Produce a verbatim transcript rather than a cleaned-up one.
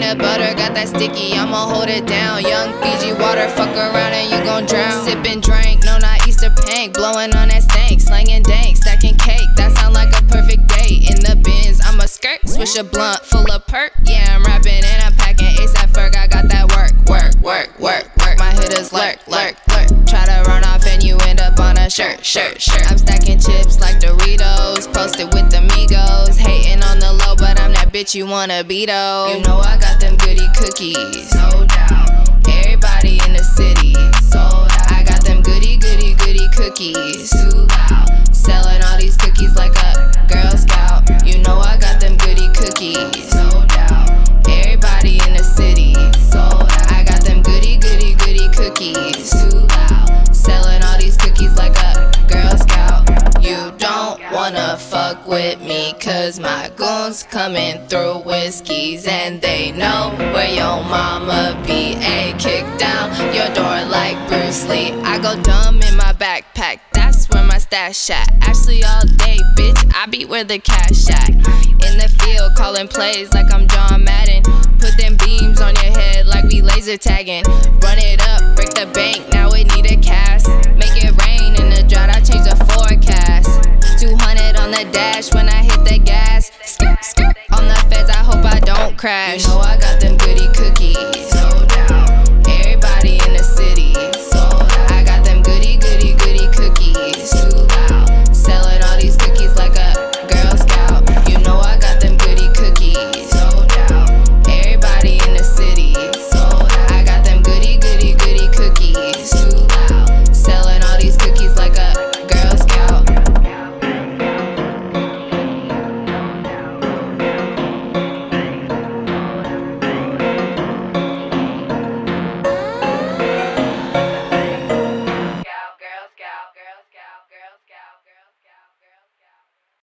peanut butter, got that sticky, I'ma hold it down. Young Fiji water, fuck around and you gon' drown. Sippin' drink, no not Easter Pink, blowing on that stank, slanging dank, stacking cake. That sound like a perfect day. In the bins, I'm a skirt, swish a blunt full of perk. Yeah, I'm rapping and I'm packing ASAP Ferg. I got that work, work, work, work, work. My hitters lurk, lurk, lurk. Try to run off and you end up on a shirt, shirt, shirt. I'm stacking chips like Doritos, posted with the Migos. Hating on the low, but I'm that bitch you wanna be though. You know I got them goody cookies, no doubt. Everybody in the city, sold out. I got them goody, goody, goody cookies, too loud. Selling all these cookies like a Girl Scout. You know I got them goody cookies, no doubt. Everybody in the city, sold out. I got them goody, goody, goody cookies, too loud. Selling all these cookies like a Girl Scout. You don't wanna fuck with me, cause my goons coming through whiskeys. And they know where your mama be. Ayy, kick down your door like Bruce Lee. I go dumb in my backpack, that's where my stash at. Ashley all day, bitch, I be where the cash at. In the field, calling plays like I'm John Madden. Put them beams on your head like we laser tagging. Run it up, break the bank, now it need a cast. Make it rain in the drought, I change the forecast. two hundred on the dash when I hit the gas. Skirt, skirt. On the feds, I hope I don't crash. You know I got them goody cookies, no doubt. Everybody in the city,